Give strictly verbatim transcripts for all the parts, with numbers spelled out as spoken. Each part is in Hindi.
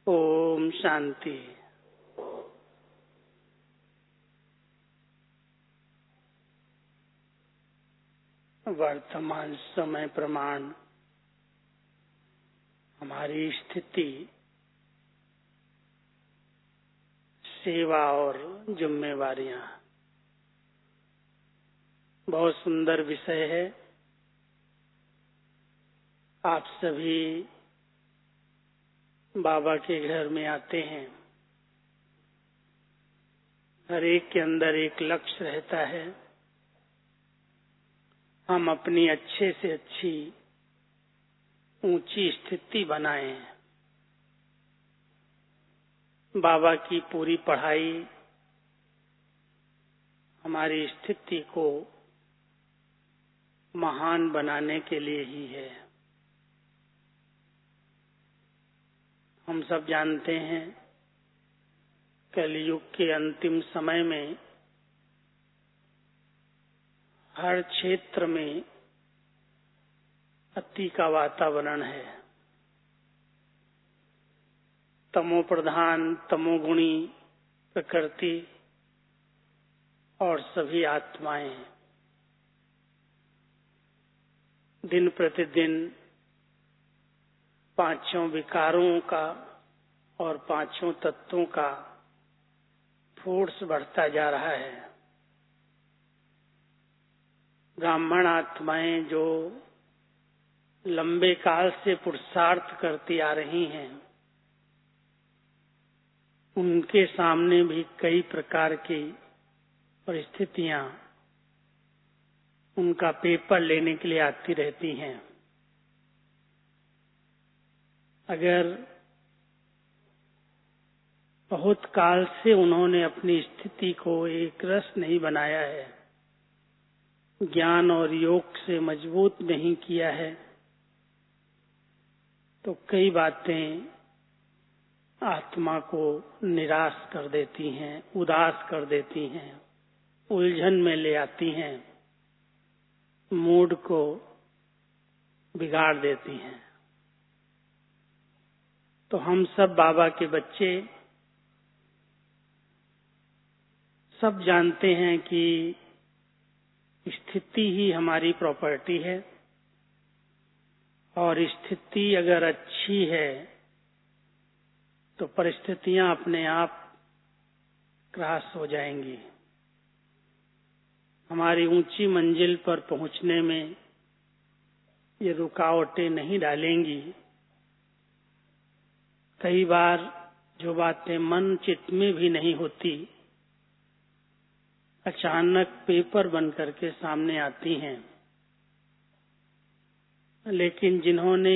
ओम शांति। वर्तमान समय प्रमाण हमारी स्थिति, सेवा और जिम्मेवारियां। बहुत सुंदर विषय है। आप सभी बाबा के घर में आते हैं। हर एक के अंदर एक लक्ष्य रहता है। हम अपनी अच्छे से अच्छी ऊंची स्थिति बनाएं। बाबा की पूरी पढ़ाई हमारी स्थिति को महान बनाने के लिए ही है। हम सब जानते हैं कलयुग के अंतिम समय में हर क्षेत्र में अति का वातावरण है। तमो प्रधान, तमोगुणी प्रकृति और सभी आत्माएं दिन प्रतिदिन पांचों विकारों का और पांचों तत्वों का फोर्स बढ़ता जा रहा है। ब्राह्मण आत्माएं जो लंबे काल से पुरुषार्थ करती आ रही हैं, उनके सामने भी कई प्रकार की परिस्थितियां उनका पेपर लेने के लिए आती रहती हैं। अगर बहुत काल से उन्होंने अपनी स्थिति को एक रस नहीं बनाया है, ज्ञान और योग से मजबूत नहीं किया है, तो कई बातें आत्मा को निराश कर देती हैं, उदास कर देती हैं, उलझन में ले आती हैं, मूड को बिगाड़ देती हैं। तो हम सब बाबा के बच्चे सब जानते हैं कि स्थिति ही हमारी प्रॉपर्टी है, और स्थिति अगर अच्छी है तो परिस्थितियां अपने आप क्रॉस हो जाएंगी। हमारी ऊंची मंजिल पर पहुंचने में ये रुकावटें नहीं डालेंगी। कई बार जो बातें मन चित्त में भी नहीं होती, अचानक पेपर बन करके सामने आती हैं। लेकिन जिन्होंने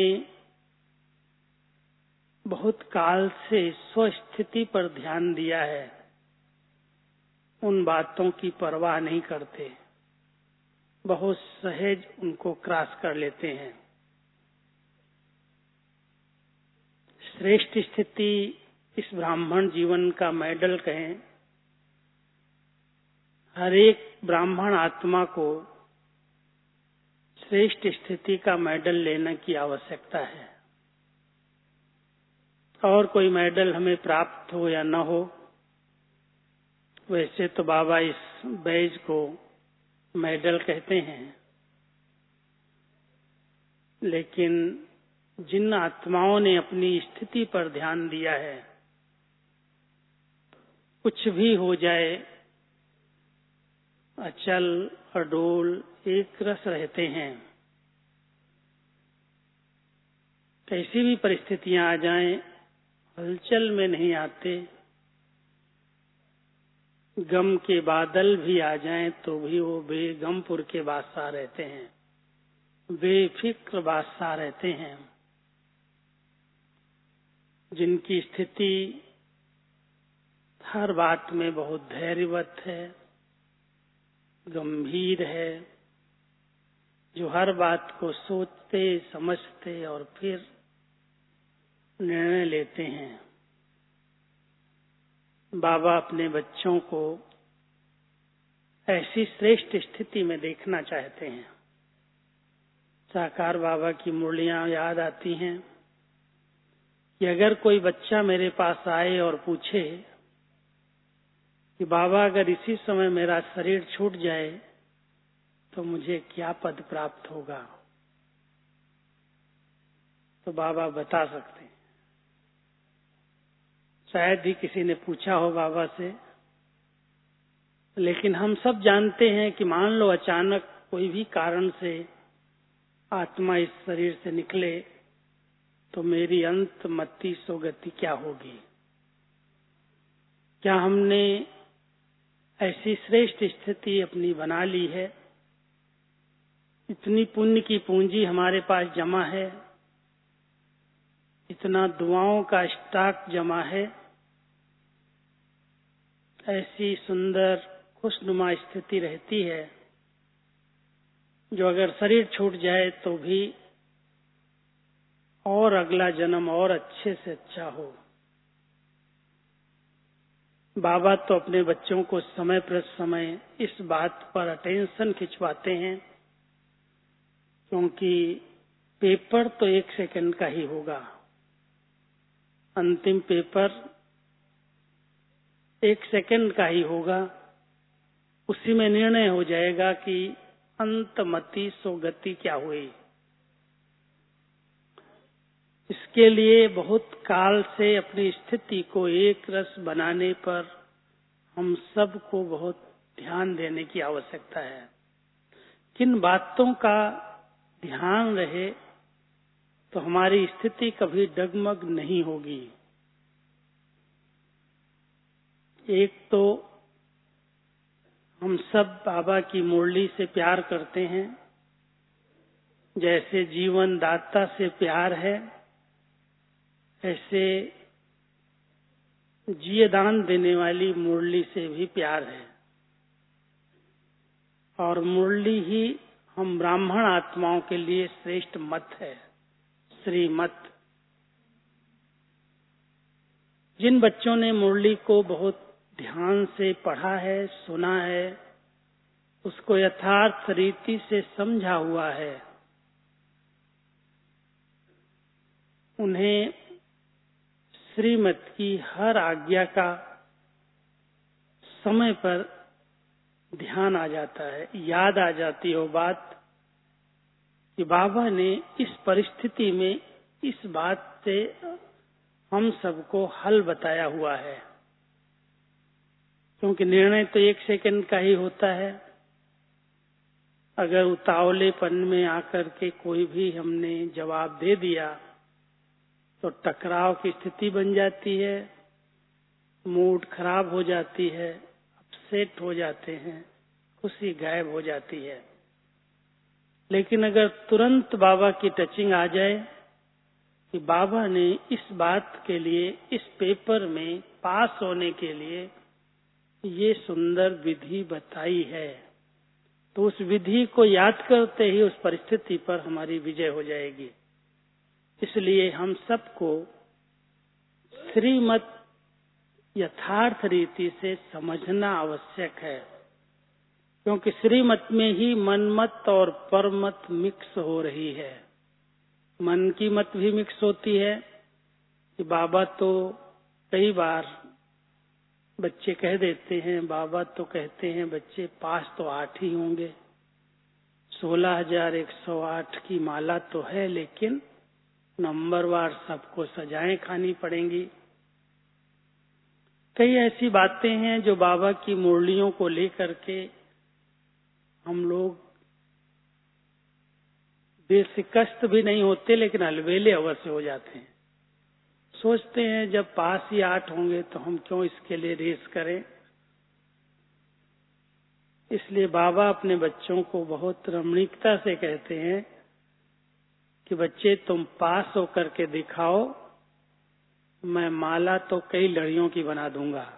बहुत काल से स्वस्थिति पर ध्यान दिया है, उन बातों की परवाह नहीं करते, बहुत सहज उनको क्रॉस कर लेते हैं। श्रेष्ठ स्थिति इस ब्राह्मण जीवन का मेडल कहें। हर एक ब्राह्मण आत्मा को श्रेष्ठ स्थिति का मेडल लेने की आवश्यकता है। और कोई मेडल हमें प्राप्त हो या न हो, वैसे तो बाबा इस बैज को मेडल कहते हैं, लेकिन जिन आत्माओं ने अपनी स्थिति पर ध्यान दिया है, कुछ भी हो जाए अचल अडोल एक रस रहते हैं। कैसी भी परिस्थितियां आ जाएं, हलचल में नहीं आते। गम के बादल भी आ जाएं तो भी वो बेगमपुर के बादशाह रहते हैं, बेफिक्र बादशाह रहते हैं। जिनकी स्थिति हर बात में बहुत धैर्यवत है, गंभीर है, जो हर बात को सोचते समझते और फिर निर्णय लेते हैं। बाबा अपने बच्चों को ऐसी श्रेष्ठ स्थिति में देखना चाहते हैं। साकार बाबा की मुरलियां याद आती हैं। कि अगर कोई बच्चा मेरे पास आए और पूछे कि बाबा अगर इसी समय मेरा शरीर छूट जाए तो मुझे क्या पद प्राप्त होगा, तो बाबा बता सकते हैं। शायद ही किसी ने पूछा हो बाबा से, लेकिन हम सब जानते हैं कि मान लो अचानक कोई भी कारण से आत्मा इस शरीर से निकले तो मेरी अंत मति सोगति क्या होगी। क्या हमने ऐसी श्रेष्ठ स्थिति अपनी बना ली है, इतनी पुण्य की पूंजी हमारे पास जमा है, इतना दुआओं का स्टॉक जमा है, ऐसी सुंदर खुशनुमा स्थिति रहती है जो अगर शरीर छूट जाए तो भी और अगला जन्म और अच्छे से अच्छा हो। बाबा तो अपने बच्चों को समय पर समय इस बात पर अटेंशन खिंचवाते हैं, क्योंकि पेपर तो एक सेकंड का ही होगा। अंतिम पेपर एक सेकंड का ही होगा। उसी में निर्णय हो जाएगा कि अंतमति सोगति क्या हुई। इसके लिए बहुत काल से अपनी स्थिति को एक रस बनाने पर हम सबको बहुत ध्यान देने की आवश्यकता है। किन बातों का ध्यान रहे तो हमारी स्थिति कभी डगमग नहीं होगी। एक तो हम सब बाबा की मुरली से प्यार करते हैं, जैसे जीवन दाता से प्यार है, ऐसे जीवदान देने वाली मुरली से भी प्यार है। और मुरली ही हम ब्राह्मण आत्माओं के लिए श्रेष्ठ मत है, श्रीमत। जिन बच्चों ने मुरली को बहुत ध्यान से पढ़ा है, सुना है, उसको यथार्थ रीति से समझा हुआ है, उन्हें श्रीमत की हर आज्ञा का समय पर ध्यान आ जाता है, याद आ जाती है वो बात कि बाबा ने इस परिस्थिति में इस बात से हम सबको हल बताया हुआ है। क्योंकि निर्णय तो एक सेकंड का ही होता है। अगर उतावलेपन में आकर के कोई भी हमने जवाब दे दिया तो टकराव की स्थिति बन जाती है, मूड खराब हो जाती है, अपसेट हो जाते हैं, खुशी गायब हो जाती है। लेकिन अगर तुरंत बाबा की टचिंग आ जाए कि बाबा ने इस बात के लिए, इस पेपर में पास होने के लिए ये सुंदर विधि बताई है, तो उस विधि को याद करते ही उस परिस्थिति पर हमारी विजय हो जाएगी। इसलिए हम सबको श्रीमत यथार्थ रीति से समझना आवश्यक है, क्योंकि श्रीमत में ही मनमत और परमत मिक्स हो रही है। मन की मत भी मिक्स होती है कि बाबा तो कई बार बच्चे कह देते हैं, बाबा तो कहते हैं बच्चे पास तो आठ ही होंगे, सोलह हजार एक सौ आठ की माला तो है, लेकिन नंबरवार सबको सजाएं खानी पड़ेंगी। कई ऐसी बातें हैं जो बाबा की मुरलियों को लेकर के हम लोग बेशिकस्त भी नहीं होते, लेकिन अलबेले अवश्य हो जाते हैं। सोचते हैं जब पास ही आठ होंगे तो हम क्यों इसके लिए रेस करें। इसलिए बाबा अपने बच्चों को बहुत रमणीकता से कहते हैं कि बच्चे तुम पास होकर के दिखाओ, मैं माला तो कई लड़ियों की बना दूंगा।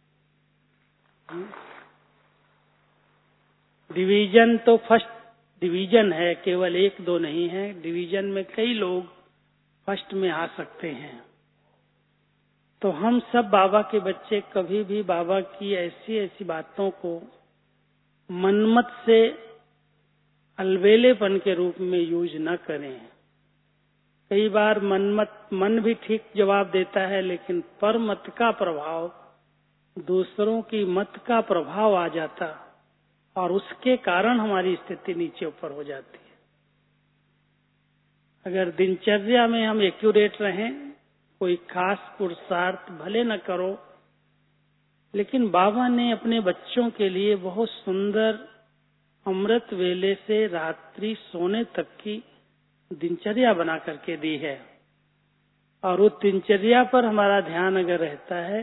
डिवीजन तो फर्स्ट डिवीजन है, केवल एक दो नहीं है। डिवीजन में कई लोग फर्स्ट में आ सकते हैं। तो हम सब बाबा के बच्चे कभी भी बाबा की ऐसी ऐसी बातों को मनमत से अलबेलेपन के रूप में यूज न करें। कई बार मन मत मन भी ठीक जवाब देता है, लेकिन पर मत का प्रभाव, दूसरों की मत का प्रभाव आ जाता और उसके कारण हमारी स्थिति नीचे ऊपर हो जाती है। अगर दिनचर्या में हम एक्यूरेट रहें, कोई खास पुरुषार्थ भले न करो, लेकिन बाबा ने अपने बच्चों के लिए बहुत सुंदर अमृत वेले से रात्रि सोने तक की दिनचर्या बना करके दी है। और उस दिनचर्या पर हमारा ध्यान अगर रहता है,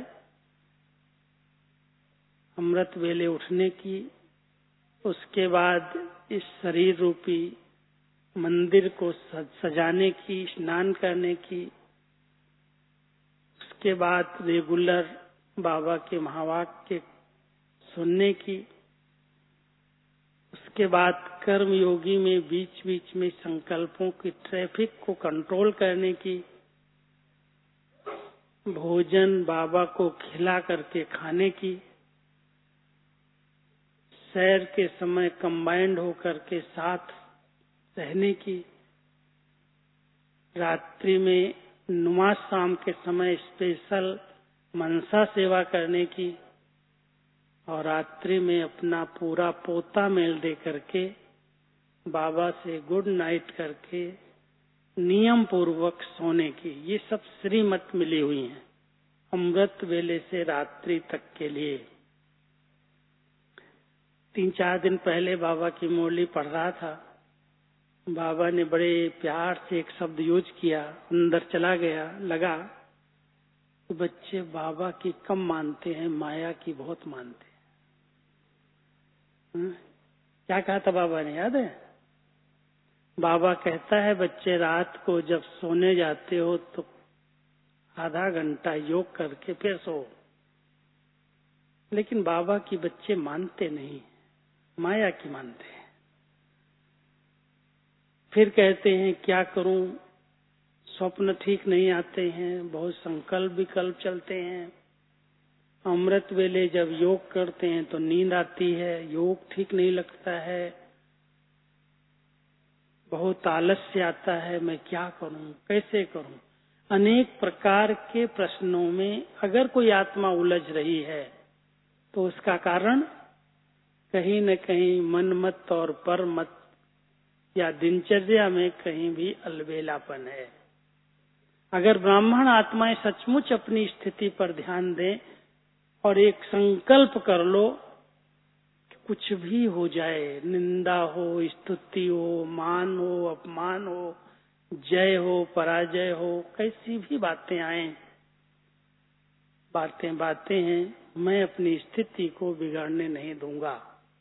अमृत वेले उठने की, उसके बाद इस शरीर रूपी मंदिर को सजाने की, स्नान करने की, उसके बाद रेगुलर बाबा के महावाक्य सुनने की, उसके बाद कर्म योगी में बीच बीच में संकल्पों की ट्रैफिक को कंट्रोल करने की, भोजन बाबा को खिला करके खाने की, सैर के समय कंबाइंड होकर के साथ रहने की, रात्रि में नमाज शाम के समय स्पेशल मनसा सेवा करने की, और रात्रि में अपना पूरा पोता मेल दे करके बाबा से गुड नाइट करके नियम पूर्वक सोने की। ये सब श्रीमत मिली हुई हैं अमृत वेले से रात्रि तक के लिए। तीन चार दिन पहले बाबा की मुरली पढ़ रहा था, बाबा ने बड़े प्यार से एक शब्द यूज किया, अंदर चला गया, लगा कि बच्चे बाबा की कम मानते हैं, माया की बहुत मानते हैं। क्या कहा था बाबा ने, याद है? बाबा कहता है बच्चे रात को जब सोने जाते हो तो आधा घंटा योग करके फिर सो। लेकिन बाबा की बच्चे मानते नहीं, माया की मानते हैं। फिर कहते हैं क्या करूं, स्वप्न ठीक नहीं आते हैं, बहुत संकल्प विकल्प चलते हैं। अमृत वेले जब योग करते हैं तो नींद आती है, योग ठीक नहीं लगता है, बहुत आलस्य आता है, मैं क्या करूं, कैसे करूं। अनेक प्रकार के प्रश्नों में अगर कोई आत्मा उलझ रही है तो उसका कारण कहीं न कहीं मन मत और पर मत या दिनचर्या में कहीं भी अलबेलापन है। अगर ब्राह्मण आत्माएं सचमुच अपनी स्थिति पर ध्यान दें और एक संकल्प कर लो कि कुछ भी हो जाए, निंदा हो, स्तुति हो, मान हो, अपमान हो, जय हो, पराजय हो, कैसी भी बातें आए, बातें बातें हैं, मैं अपनी स्थिति को बिगाड़ने नहीं दूंगा।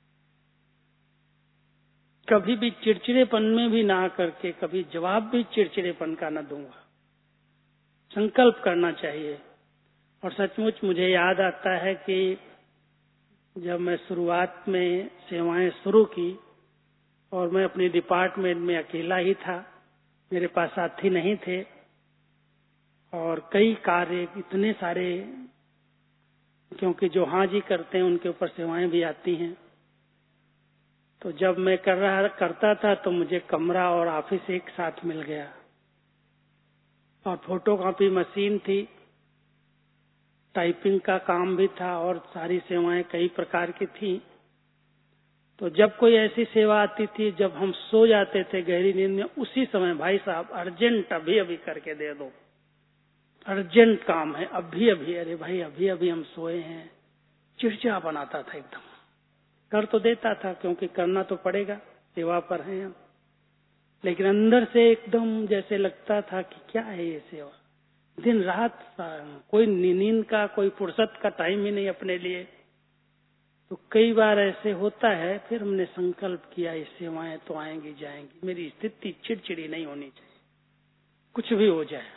कभी भी चिड़चिड़ेपन में भी ना करके कभी जवाब भी चिड़चिड़ेपन का न दूंगा। संकल्प करना चाहिए। और सचमुच मुझे याद आता है कि जब मैं शुरुआत में सेवाएं शुरू की और मैं अपने डिपार्टमेंट में अकेला ही था, मेरे पास साथी नहीं थे और कई कार्य इतने सारे, क्योंकि जो हाँ जी करते हैं उनके ऊपर सेवाएं भी आती हैं। तो जब मैं कर रहा करता था तो मुझे कमरा और ऑफिस एक साथ मिल गया और फोटोकॉपी मशीन थी, टाइपिंग का काम भी था और सारी सेवाएं कई प्रकार की थी। तो जब कोई ऐसी सेवा आती थी, जब हम सो जाते थे गहरी नींद में, उसी समय भाई साहब अर्जेंट अभी अभी करके दे दो, अर्जेंट काम है अभी अभी, अरे भाई अभी अभी हम सोए हैं। चिड़चिड़ा बनाता था एकदम। कर तो देता था क्योंकि करना तो पड़ेगा, सेवा पर हैं हम, लेकिन अंदर से एकदम जैसे लगता था कि क्या है ये सेवा। दिन रात कोई नींद का, कोई फुर्सत का टाइम ही नहीं अपने लिए। तो कई बार ऐसे होता है। फिर हमने संकल्प किया ये सेवाएं तो आएंगी जाएंगी, मेरी स्थिति चिड़चिड़ी नहीं होनी चाहिए, कुछ भी हो जाए।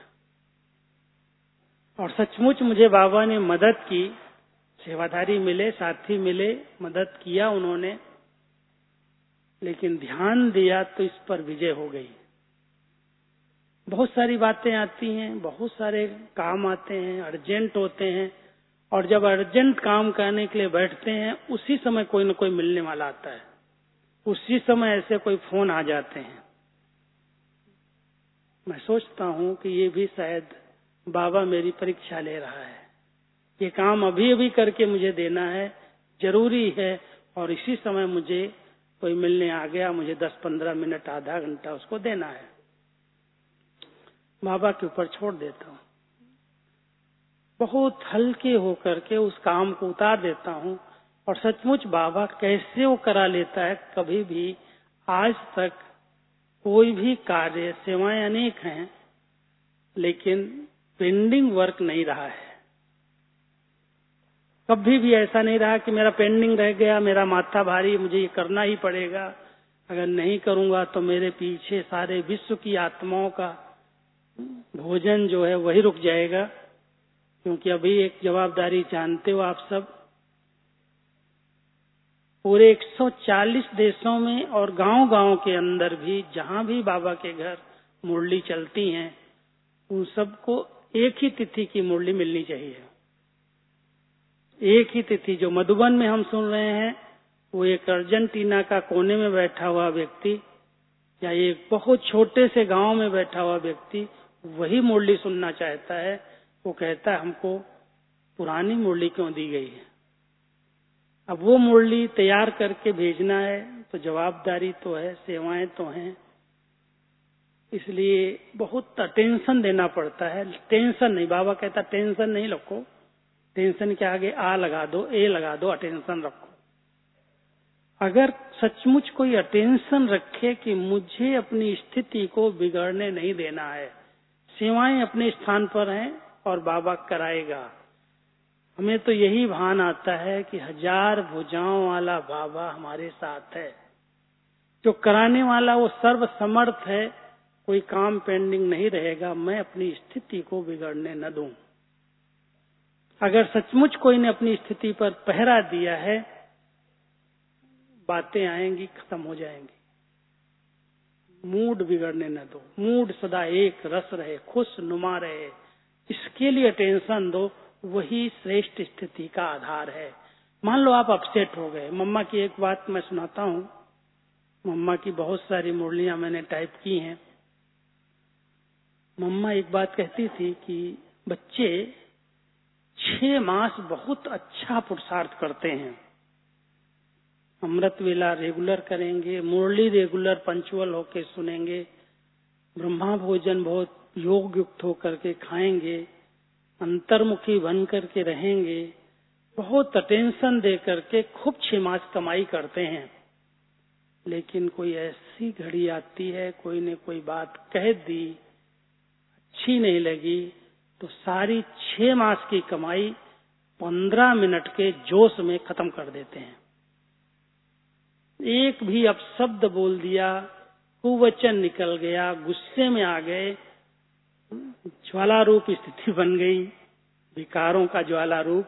और सचमुच मुझे बाबा ने मदद की, सेवाधारी मिले, साथी मिले, मदद किया उन्होंने, लेकिन ध्यान दिया तो इस पर विजय हो गई। बहुत सारी बातें आती हैं, बहुत सारे काम आते हैं, अर्जेंट होते हैं, और जब अर्जेंट काम करने के लिए बैठते हैं उसी समय कोई न कोई मिलने वाला आता है, उसी समय ऐसे कोई फोन आ जाते हैं। मैं सोचता हूँ कि ये भी शायद बाबा मेरी परीक्षा ले रहा है, ये काम अभी अभी करके मुझे देना है, जरूरी है, और इसी समय मुझे कोई मिलने आ गया, मुझे दस पंद्रह मिनट आधा घंटा उसको देना है। बाबा के ऊपर छोड़ देता हूँ, बहुत हल्के होकर के उस काम को उतार देता हूँ। और सचमुच बाबा कैसे वो करा लेता है, कभी भी आज तक कोई भी कार्य, सेवाएं अनेक हैं लेकिन पेंडिंग वर्क नहीं रहा है। कभी भी ऐसा नहीं रहा कि मेरा पेंडिंग रह गया, मेरा माथा भारी, मुझे ये करना ही पड़ेगा, अगर नहीं करूंगा तो मेरे पीछे सारे विश्व की आत्माओं का भोजन जो है वही रुक जाएगा। क्योंकि अभी एक जवाबदारी जानते हो आप सब, पूरे एक सौ चालीस देशों में और गांव-गांव के अंदर भी जहां भी बाबा के घर मुरली चलती हैं, उन सबको एक ही तिथि की मुरली मिलनी चाहिए। एक ही तिथि। जो मधुबन में हम सुन रहे हैं, वो एक अर्जेंटीना का कोने में बैठा हुआ व्यक्ति या एक बहुत छोटे से गांव में बैठा हुआ व्यक्ति वही मुरली सुनना चाहता है। वो कहता है हमको पुरानी मुरली क्यों दी गई है। अब वो मुरली तैयार करके भेजना है तो जवाबदारी तो है, सेवाएं तो हैं, इसलिए बहुत अटेंशन देना पड़ता है। टेंशन नहीं, बाबा कहता टेंशन नहीं रखो, टेंशन के आगे आ लगा दो, ए लगा दो, अटेंशन रखो। अगर सचमुच कोई अटेंशन रखे कि मुझे अपनी स्थिति को बिगड़ने नहीं देना है, सेवाएं अपने स्थान पर हैं और बाबा कराएगा। हमें तो यही भान आता है कि हजार भुजाओं वाला बाबा हमारे साथ है, जो कराने वाला वो सर्व समर्थ है, कोई काम पेंडिंग नहीं रहेगा। मैं अपनी स्थिति को बिगड़ने न दूं। अगर सचमुच कोई ने अपनी स्थिति पर पहरा दिया है, बातें आएंगी, खत्म हो जाएंगी। मूड बिगड़ने न दो, मूड सदा एक रस रहे, खुश नुमा रहे, इसके लिए टेंशन दो, वही श्रेष्ठ स्थिति का आधार है। मान लो आप अपसेट हो गए। मम्मा की एक बात मैं सुनाता हूँ, मम्मा की बहुत सारी मुरलियां मैंने टाइप की हैं। मम्मा एक बात कहती थी कि बच्चे छह मास बहुत अच्छा पुरुषार्थ करते हैं, अमृत वेला रेगुलर करेंगे, मुरली रेगुलर पंचुअल होके सुनेंगे, ब्रह्मा भोजन बहुत योग युक्त होकर के खाएंगे, अंतर्मुखी बन करके रहेंगे, बहुत अटेंशन दे करके खूब छह मास कमाई करते हैं। लेकिन कोई ऐसी घड़ी आती है, कोई ने कोई बात कह दी, अच्छी नहीं लगी, तो सारी छह मास की कमाई पंद्रह मिनट के जोश में खत्म कर देते हैं। एक भी अपशब्द बोल दिया, कुवचन निकल गया, गुस्से में आ गए, ज्वाला रूप स्थिति बन गई, विकारों का ज्वाला रूप,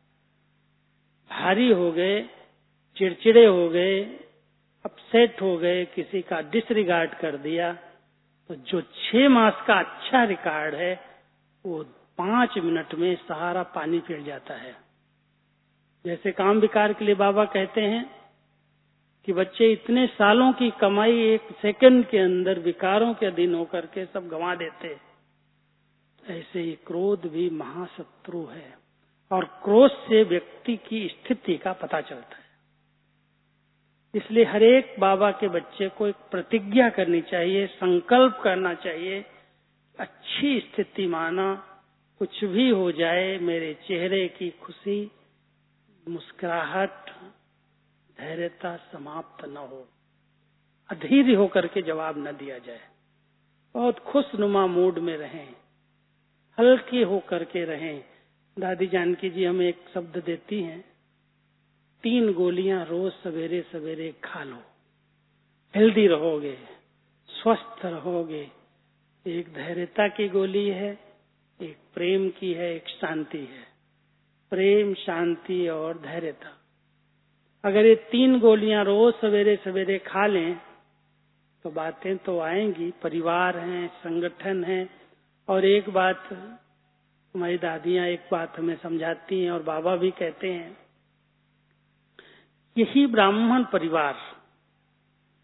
भारी हो गए, चिड़चिड़े हो गए, अपसेट हो गए, किसी का डिसरिगार्ड कर दिया। तो जो छह मास का अच्छा रिकॉर्ड है वो पांच मिनट में सहारा पानी फिर जाता है। जैसे काम विकार के लिए बाबा कहते हैं कि बच्चे इतने सालों की कमाई एक सेकंड के अंदर विकारों के अधीन होकर के सब गंवा देते, ऐसे ही क्रोध भी महाशत्रु है और क्रोध से व्यक्ति की स्थिति का पता चलता है। इसलिए हर एक बाबा के बच्चे को एक प्रतिज्ञा करनी चाहिए, संकल्प करना चाहिए, अच्छी स्थिति माना, कुछ भी हो जाए मेरे चेहरे की खुशी, मुस्कुराहट, धैर्यता समाप्त न हो, अधीर होकर के जवाब न दिया जाए, बहुत खुशनुमा मूड में रहें, हल्के होकर के रहें। दादी जानकी जी हमें एक शब्द देती हैं, तीन गोलियां रोज सवेरे सवेरे खा लो, हेल्दी रहोगे, स्वस्थ रहोगे। एक धैर्यता की गोली है, एक प्रेम की है, एक शांति है। प्रेम, शांति और धैर्यता, अगर ये तीन गोलियां रोज सवेरे सवेरे खा लें तो बातें तो आएंगी। परिवार है, संगठन है। और एक बात हमारी दादियां एक बात हमें समझाती हैं और बाबा भी कहते हैं, यही ब्राह्मण परिवार,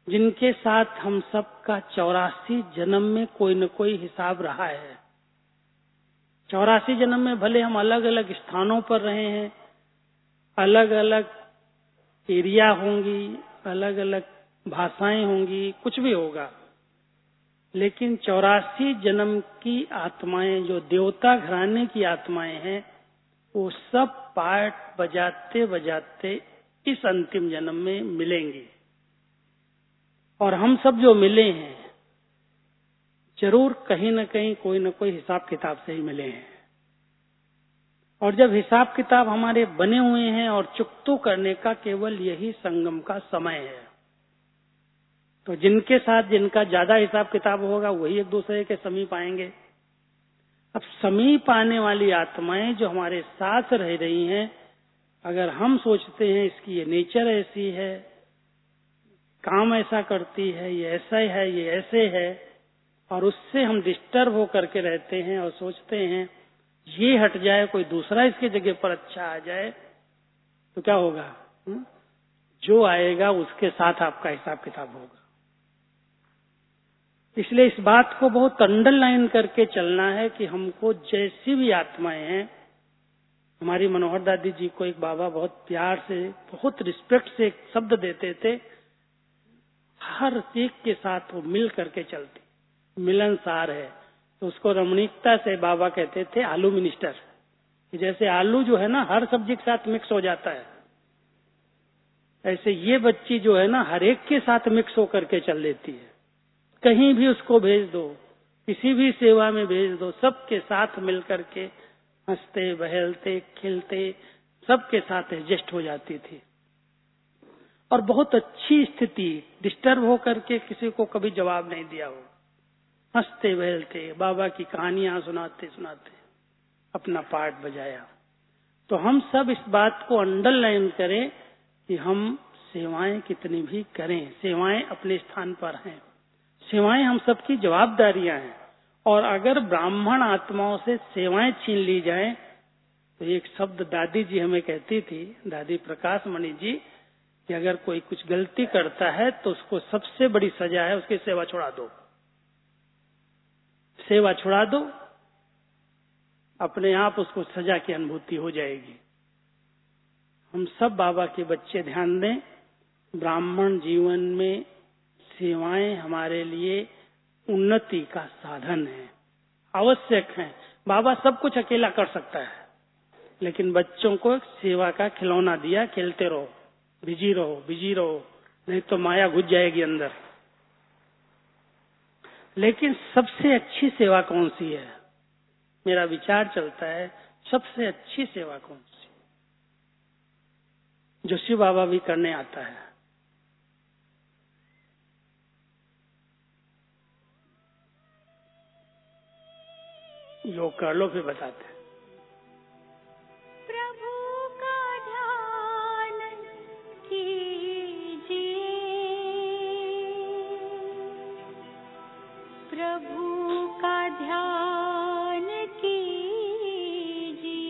जिनके साथ हम सबका चौरासी जन्म में कोई न कोई हिसाब रहा है। चौरासी जन्म में भले हम अलग अलग स्थानों पर रहे हैं, अलग अलग एरिया होंगी, अलग अलग भाषाएं होंगी, कुछ भी होगा, लेकिन चौरासी जन्म की आत्माएं, जो देवता घराने की आत्माएं हैं, वो सब पार्ट बजाते बजाते इस अंतिम जन्म में मिलेंगी। और हम सब जो मिले हैं जरूर कहीं न कहीं कोई न कोई हिसाब किताब से ही मिले हैं। और जब हिसाब किताब हमारे बने हुए हैं और चुकतो करने का केवल यही संगम का समय है, तो जिनके साथ जिनका ज्यादा हिसाब किताब होगा वही एक दूसरे के समीप आएंगे। अब समीप आने वाली आत्माएं जो हमारे साथ रह रही हैं, अगर हम सोचते हैं इसकी ये नेचर ऐसी है, काम ऐसा करती है, ये ऐसा है, ये ऐसे है, और उससे हम डिस्टर्ब होकर के रहते हैं और सोचते हैं ये हट जाए, कोई दूसरा इसके जगह पर अच्छा आ जाए, तो क्या होगा? हुँ? जो आएगा उसके साथ आपका हिसाब किताब होगा। इसलिए इस बात को बहुत अंडरलाइन करके चलना है कि हमको जैसी भी आत्माएं हैं, हमारी मनोहर दादी जी को एक बाबा बहुत प्यार से, बहुत रिस्पेक्ट से एक शब्द देते थे, हर एक के साथ वो मिल करके चलती, मिलनसार है। तो उसको रमणीकता से बाबा कहते थे आलू मिनिस्टर। जैसे आलू जो है ना हर सब्जी के साथ मिक्स हो जाता है, ऐसे ये बच्ची जो है ना हर एक के साथ मिक्स होकर के चल लेती है। कहीं भी उसको भेज दो, किसी भी सेवा में भेज दो, सबके साथ मिल करके हंसते बहलते खिलते सबके साथ एडजस्ट हो जाती थी। और बहुत अच्छी स्थिति, डिस्टर्ब होकर के किसी को कभी जवाब नहीं दिया हो, हंसते बहलते बाबा की कहानियां सुनाते सुनाते अपना पार्ट बजाया। तो हम सब इस बात को अंडरलाइन करें कि हम सेवाएं कितनी भी करें, सेवाएं अपने स्थान पर हैं, सेवाएं हम सबकी जवाबदारियां हैं। और अगर ब्राह्मण आत्माओं से सेवाएं छीन ली जाएं, तो एक शब्द दादी जी हमें कहती थी, दादी प्रकाश मणि जी, कि अगर कोई कुछ गलती करता है तो उसको सबसे बड़ी सजा है उसकी सेवा छुड़ा दो। सेवा छुड़ा दो, अपने आप उसको सजा की अनुभूति हो जाएगी। हम सब बाबा के बच्चे ध्यान दें, ब्राह्मण जीवन में सेवाएं हमारे लिए उन्नति का साधन है, आवश्यक है। बाबा सब कुछ अकेला कर सकता है, लेकिन बच्चों को सेवा का खिलौना दिया, खेलते रहो, बिजी रहो बिजी रहो, नहीं तो माया घुस जाएगी अंदर। लेकिन सबसे अच्छी सेवा कौन सी है? मेरा विचार चलता है सबसे अच्छी सेवा कौन सी, जो शिव बाबा भी करने आता है। योग कर लो फिर बताते हैं। प्रभु का ध्यान कीजिए, प्रभु का ध्यान कीजिए,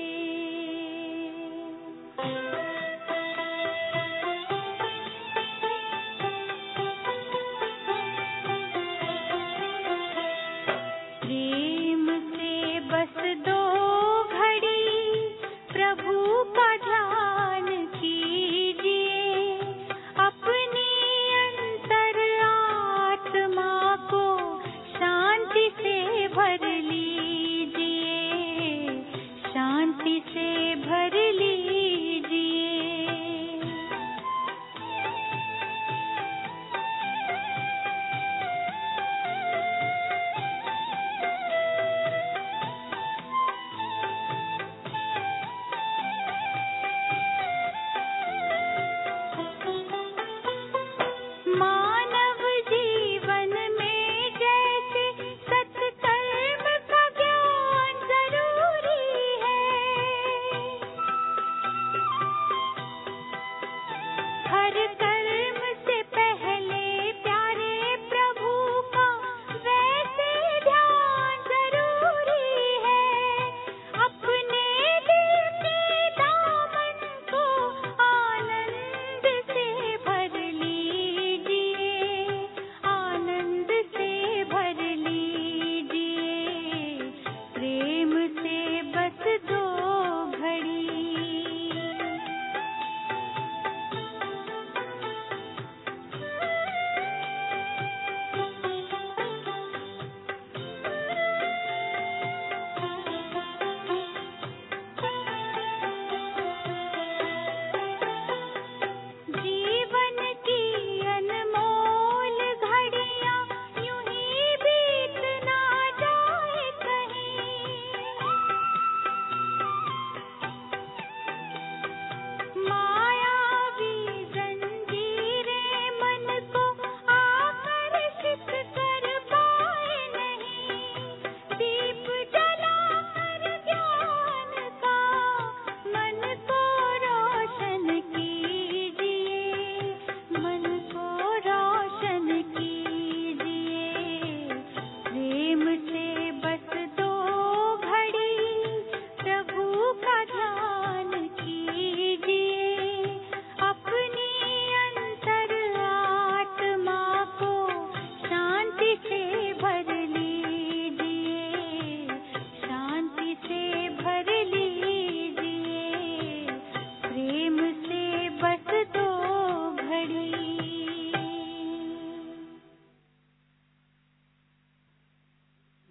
प्रेम से बस दो घड़ी प्रभु का ध्यान कीजिए, अपनी अंतर आत्मा को शांति से भर लीजिए।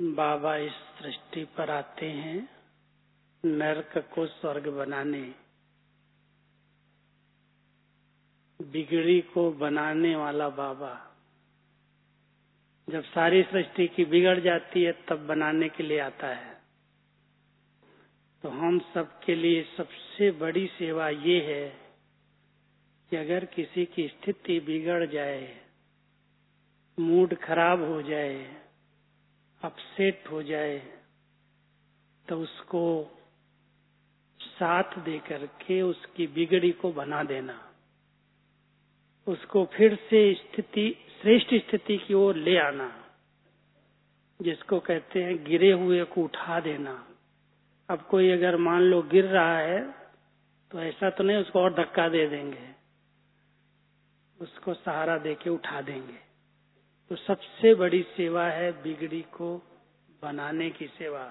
बाबा इस सृष्टि पर आते हैं नरक को स्वर्ग बनाने, बिगड़ी को बनाने वाला बाबा। जब सारी सृष्टि की बिगड़ जाती है तब बनाने के लिए आता है। तो हम सबके लिए सबसे बड़ी सेवा ये है कि अगर किसी की स्थिति बिगड़ जाए, मूड खराब हो जाए, अपसेट हो जाए, तो उसको साथ दे करके उसकी बिगड़ी को बना देना, उसको फिर से स्थिति श्रेष्ठ स्थिति की ओर ले आना, जिसको कहते हैं गिरे हुए को उठा देना। अब कोई अगर मान लो गिर रहा है तो ऐसा तो नहीं उसको और धक्का दे देंगे, उसको सहारा देके उठा देंगे। तो सबसे बड़ी सेवा है बिगड़ी को बनाने की सेवा,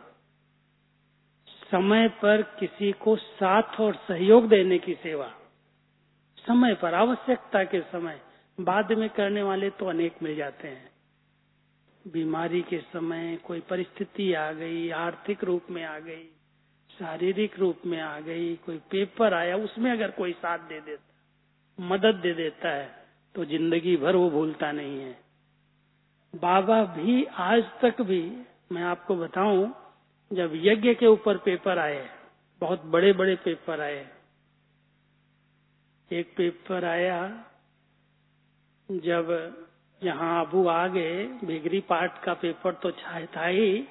समय पर किसी को साथ और सहयोग देने की सेवा, समय पर आवश्यकता के समय। बाद में करने वाले तो अनेक मिल जाते हैं। बीमारी के समय कोई परिस्थिति आ गई, आर्थिक रूप में आ गई, शारीरिक रूप में आ गई, कोई पेपर आया, उसमें अगर कोई साथ दे देता, मदद दे देता है तो जिंदगी भर वो भूलता नहीं है। बाबा भी आज तक भी, मैं आपको बताऊं, जब यज्ञ के ऊपर पेपर आए, बहुत बड़े बड़े पेपर आए, एक पेपर आया जब यहाँ अबू आ गए, बिगड़ी पाठ का पेपर तो था ही,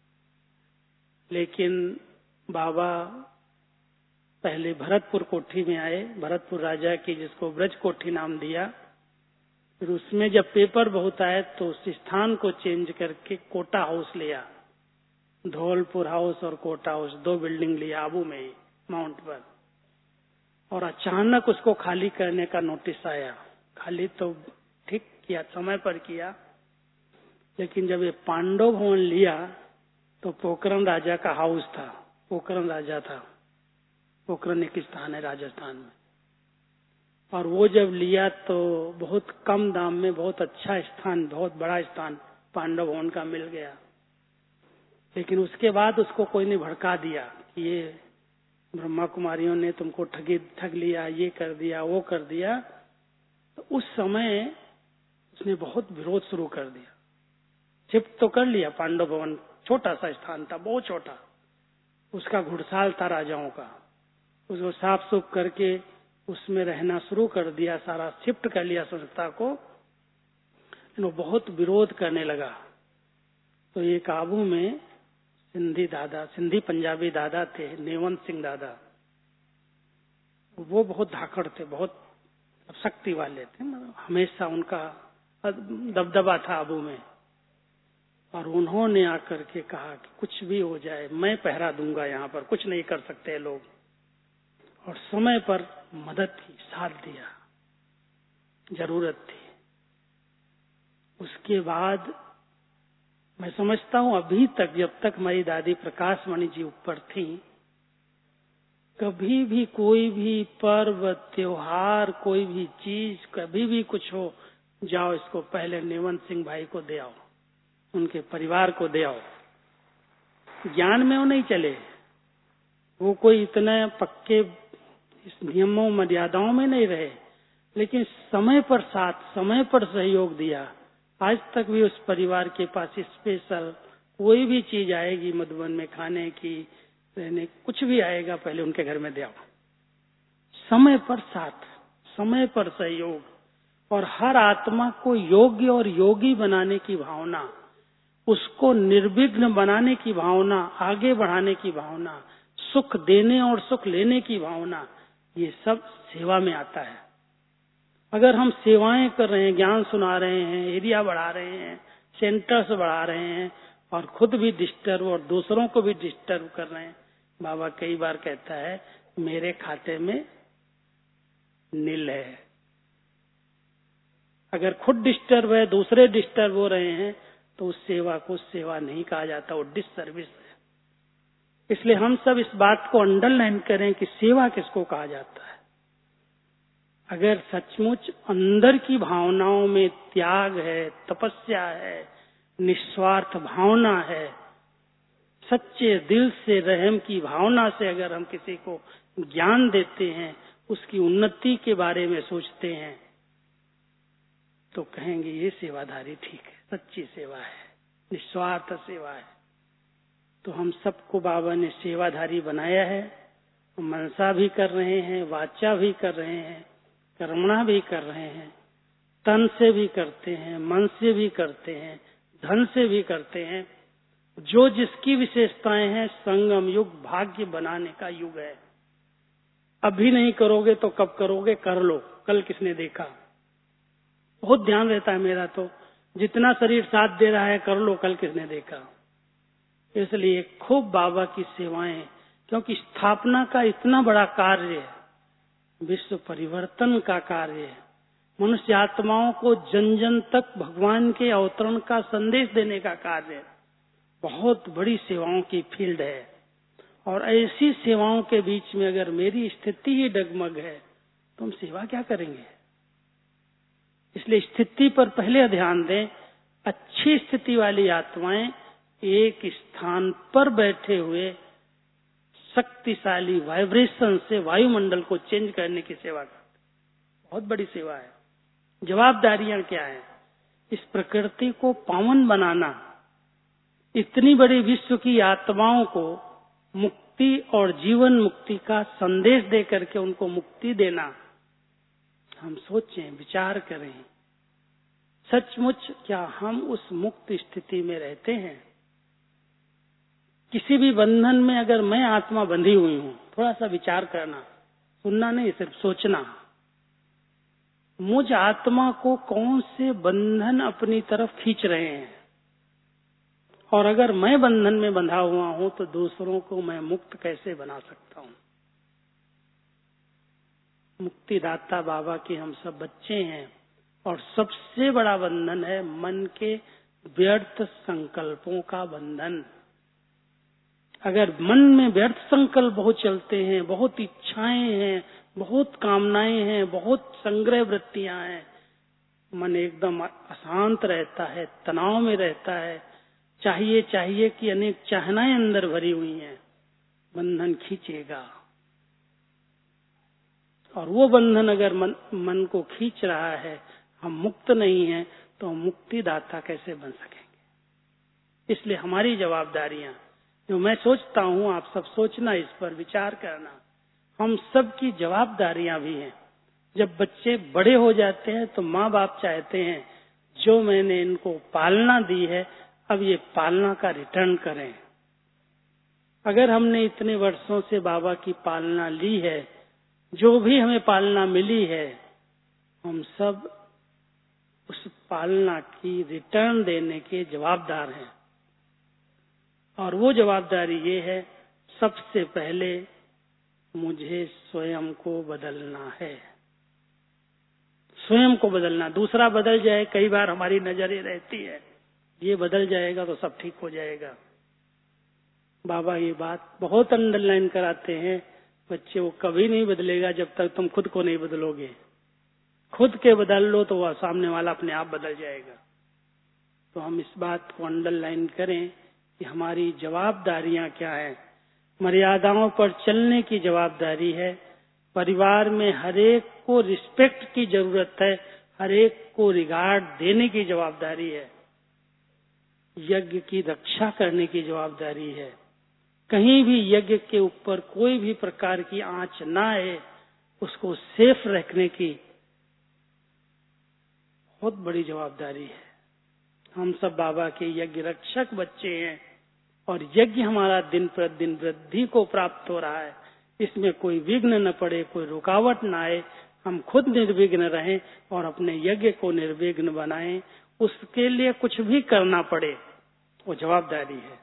लेकिन बाबा पहले भरतपुर कोठी में आए, भरतपुर राजा की, जिसको ब्रज कोठी नाम दिया। फिर उसमें जब पेपर बहुत आए तो उस स्थान को चेंज करके कोटा हाउस लिया, धौलपुर हाउस और कोटा हाउस, दो बिल्डिंग लिया आबू में ही, माउंट पर। और अचानक उसको खाली करने का नोटिस आया। खाली तो ठीक किया, समय पर किया, लेकिन जब ये पांडव भवन लिया तो पोखरण राजा का हाउस था, पोखरण राजा था, पोखरण एक स्थान है राजस्थान में, और वो जब लिया तो बहुत कम दाम में बहुत अच्छा स्थान, बहुत बड़ा स्थान पांडव भवन का मिल गया। लेकिन उसके बाद उसको कोई ने भड़का दिया कि ये ब्रह्मा कुमारियों ने तुमको ठगी ठग लिया, ये कर दिया, वो कर दिया। तो उस समय उसने बहुत विरोध शुरू कर दिया। शिफ्ट तो कर लिया पांडव भवन, छोटा सा स्थान था, बहुत छोटा, उसका घुड़साल था राजाओं का, उसको साफ सुफ करके उसमें रहना शुरू कर दिया, सारा शिफ्ट कर लिया संस्था को। वो बहुत विरोध करने लगा। तो ये काबू में सिंधी दादा, सिंधी पंजाबी दादा थे, नेवंत सिंह दादा, वो बहुत धाकड़ थे, बहुत शक्ति वाले थे, हमेशा उनका दबदबा था आबू में। और उन्होंने आकर के कहा कि कुछ भी हो जाए मैं पहरा दूंगा, यहाँ पर कुछ नहीं कर सकते लोग। और समय पर मदद की, साथ दिया, जरूरत थी। उसके बाद मैं समझता हूँ अभी तक, जब तक मेरी दादी प्रकाशमणि जी ऊपर थी, कभी भी कोई भी पर्व त्योहार, कोई भी चीज, कभी भी कुछ हो, जाओ इसको पहले नेवंत सिंह भाई को दे आओ, उनके परिवार को दे आओ। ज्ञान में वो नहीं चले, वो कोई इतने पक्के इस नियमों मर्यादाओं में नहीं रहे, लेकिन समय पर साथ, समय पर सहयोग दिया। आज तक भी उस परिवार के पास स्पेशल कोई भी चीज आएगी मधुबन में, खाने की, रहने, कुछ भी आएगा, पहले उनके घर में दे आओ। समय पर साथ, समय पर सहयोग, और हर आत्मा को योग्य और योगी बनाने की भावना, उसको निर्विघ्न बनाने की भावना, आगे बढ़ाने की भावना, सुख देने और सुख लेने की भावना, ये सब सेवा में आता है। अगर हम सेवाएं कर रहे हैं, ज्ञान सुना रहे हैं, एरिया बढ़ा रहे हैं, सेंटर्स बढ़ा रहे हैं, और खुद भी डिस्टर्ब और दूसरों को भी डिस्टर्ब कर रहे हैं, बाबा कई बार कहता है मेरे खाते में नील है। अगर खुद डिस्टर्ब है, दूसरे डिस्टर्ब हो रहे हैं, तो उस सेवा को सेवा नहीं कहा जाता, वो डिससर्विस है। इसलिए हम सब इस बात को अंडरलाइन करें कि सेवा किसको कहा जाता है। अगर सचमुच अंदर की भावनाओं में त्याग है, तपस्या है, निस्वार्थ भावना है, सच्चे दिल से रहम की भावना से अगर हम किसी को ज्ञान देते हैं, उसकी उन्नति के बारे में सोचते हैं, तो कहेंगे ये सेवाधारी ठीक है, सच्ची सेवा है, निस्वार्थ सेवा है। तो हम सबको बाबा ने सेवाधारी बनाया है। मनसा भी कर रहे हैं, वाचा भी कर रहे हैं, कर्मणा भी कर रहे हैं, तन से भी करते हैं, मन से भी करते हैं, धन से भी करते हैं। जो जिसकी विशेषताएं हैं, संगम युग भाग्य बनाने का युग है। अभी नहीं करोगे तो कब करोगे? कर लो, कल किसने देखा। बहुत ध्यान रहता है मेरा, तो जितना शरीर साथ दे रहा है कर लो, कल किसने देखा। इसलिए खूब बाबा की सेवाएं, क्योंकि स्थापना का इतना बड़ा कार्य है, विश्व परिवर्तन का कार्य है, मनुष्य आत्माओं को जन जन तक भगवान के अवतरण का संदेश देने का कार्य है, बहुत बड़ी सेवाओं की फील्ड है। और ऐसी सेवाओं के बीच में अगर मेरी स्थिति ही डगमग है तो हम सेवा क्या करेंगे। इसलिए स्थिति पर पहले ध्यान दें। अच्छी स्थिति वाली आत्माएं एक स्थान पर बैठे हुए शक्तिशाली वाइब्रेशन से वायुमंडल को चेंज करने की सेवा करते, बहुत बड़ी सेवा है। जवाबदारियां क्या है? इस प्रकृति को पावन बनाना, इतनी बड़ी विश्व की आत्माओं को मुक्ति और जीवन मुक्ति का संदेश दे करके उनको मुक्ति देना। हम सोचें, विचार करें, सचमुच क्या हम उस मुक्त स्थिति में रहते हैं? किसी भी बंधन में अगर मैं आत्मा बंधी हुई हूं, थोड़ा सा विचार करना, सुनना नहीं, सिर्फ सोचना। मुझ आत्मा को कौन से बंधन अपनी तरफ खींच रहे हैं? और अगर मैं बंधन में बंधा हुआ हूं तो दूसरों को मैं मुक्त कैसे बना सकता हूं? मुक्तिदाता बाबा के हम सब बच्चे हैं, और सबसे बड़ा बंधन है मन के व्यर्थ संकल्पों का बंधन। अगर मन में व्यर्थ संकल्प बहुत चलते हैं, बहुत इच्छाएं हैं, बहुत कामनाएं हैं, बहुत संग्रह वृत्तियां हैं, मन एकदम अशांत रहता है, तनाव में रहता है, चाहिए चाहिए कि अनेक चाहनाएं अंदर भरी हुई हैं, बंधन खींचेगा। और वो बंधन अगर मन, मन को खींच रहा है, हम मुक्त नहीं हैं, तो हम मुक्तिदाता कैसे बन सकेंगे? इसलिए हमारी जवाबदारियां, जो मैं सोचता हूं, आप सब सोचना, इस पर विचार करना, हम सब की जवाबदारियां भी हैं। जब बच्चे बड़े हो जाते हैं तो माँ बाप चाहते हैं जो मैंने इनको पालना दी है, अब ये पालना का रिटर्न करें। अगर हमने इतने वर्षों से बाबा की पालना ली है, जो भी हमें पालना मिली है, हम सब उस पालना की रिटर्न देने के जवाबदार हैं। और वो जवाबदारी ये है, सबसे पहले मुझे स्वयं को बदलना है, स्वयं को बदलना। दूसरा बदल जाए, कई बार हमारी नजरें रहती है, ये बदल जाएगा तो सब ठीक हो जाएगा। बाबा ये बात बहुत अंडरलाइन कराते हैं, बच्चे वो कभी नहीं बदलेगा जब तक तुम खुद को नहीं बदलोगे। खुद के बदल लो तो वह सामने वाला अपने आप बदल जाएगा। तो हम इस बात को अंडरलाइन करें कि हमारी जवाबदारियां क्या है। मर्यादाओं पर चलने की जवाबदारी है। परिवार में हरेक को रिस्पेक्ट की जरूरत है, हरेक को रिगार्ड देने की जवाबदारी है। यज्ञ की रक्षा करने की जवाबदारी है। कहीं भी यज्ञ के ऊपर कोई भी प्रकार की आंच ना आए, उसको सेफ रखने की बहुत बड़ी जवाबदारी है। हम सब बाबा के यज्ञ रक्षक बच्चे हैं, और यज्ञ हमारा दिन प्रतिदिन वृद्धि को प्राप्त हो रहा है। इसमें कोई विघ्न न पड़े, कोई रुकावट न आए, हम खुद निर्विघ्न रहें और अपने यज्ञ को निर्विघ्न बनाएं। उसके लिए कुछ भी करना पड़े, वो जवाबदारी है।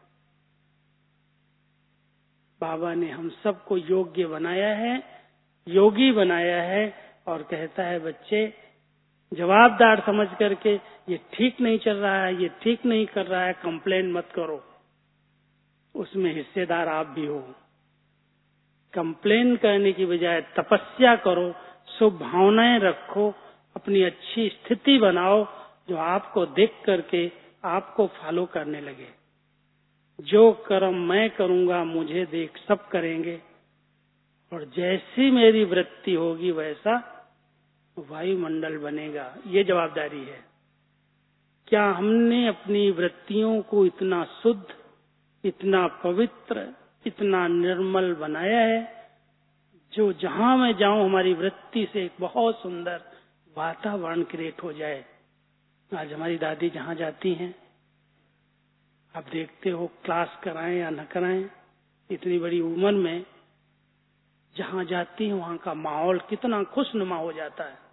बाबा ने हम सबको योग्य बनाया है, योगी बनाया है, और कहता है बच्चे जवाबदार समझ करके ये ठीक नहीं चल रहा है, ये ठीक नहीं कर रहा है, कंप्लेन मत करो, उसमें हिस्सेदार आप भी हो। कंप्लेन करने की बजाय तपस्या करो, शुभ भावनाएं रखो, अपनी अच्छी स्थिति बनाओ, जो आपको देख करके आपको फॉलो करने लगे। जो कर्म मैं करूंगा मुझे देख सब करेंगे, और जैसी मेरी वृत्ति होगी वैसा वायुमंडल बनेगा। ये जवाबदारी है। क्या हमने अपनी वृत्तियों को इतना शुद्ध, इतना पवित्र, इतना निर्मल बनाया है, जो जहां मैं जाऊं हमारी वृत्ति से एक बहुत सुंदर वातावरण क्रिएट हो जाए। आज हमारी दादी जहां जाती हैं, आप देखते हो, क्लास कराएं या न कराएं, इतनी बड़ी उम्र में जहां जाती है वहां का माहौल कितना खुशनुमा हो जाता है।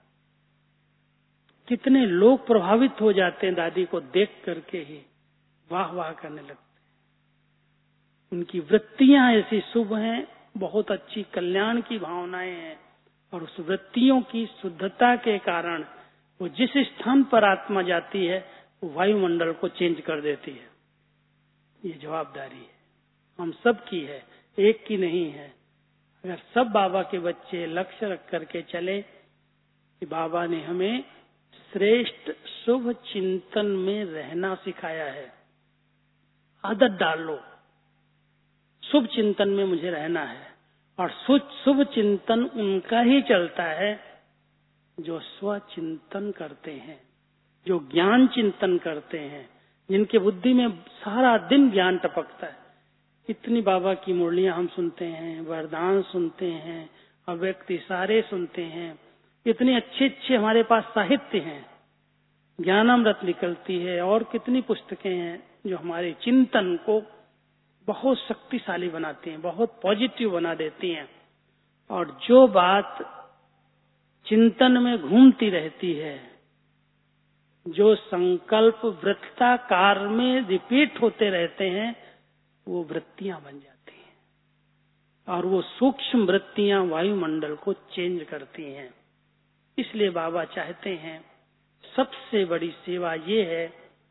कितने लोग प्रभावित हो जाते हैं दादी को देख करके ही वाह वाह करने लगते हैं। उनकी वृत्तियां ऐसी शुभ हैं, बहुत अच्छी कल्याण की भावनाएं हैं, और उस वृत्तियों की शुद्धता के कारण वो जिस स्थान पर आत्मा जाती है वो वायुमंडल को चेंज कर देती है। ये जवाबदारी है, हम सब की है, एक की नहीं है। अगर सब बाबा के बच्चे लक्ष्य रख करके चले कि बाबा ने हमें श्रेष्ठ शुभ चिंतन में रहना सिखाया है, आदत डाल लो, शुभ चिंतन में मुझे रहना है। और शुभ चिंतन उनका ही चलता है जो स्वचिंतन करते हैं, जो ज्ञान चिंतन करते हैं, जिनके बुद्धि में सारा दिन ज्ञान टपकता है। इतनी बाबा की मुरलियां हम सुनते हैं, वरदान सुनते हैं, अव्यक्त इशारे सुनते हैं, इतने अच्छे अच्छे हमारे पास साहित्य हैं, ज्ञानामृत निकलती है, और कितनी पुस्तकें हैं जो हमारे चिंतन को बहुत शक्तिशाली बनाती हैं, बहुत पॉजिटिव बना देती हैं। और जो बात चिंतन में घूमती रहती है, जो संकल्प वृत्ताकार में रिपीट होते रहते हैं, वो वृत्तियां बन जाती हैं, और वो सूक्ष्म वृत्तियां वायुमंडल को चेंज करती हैं। इसलिए बाबा चाहते हैं सबसे बड़ी सेवा ये है,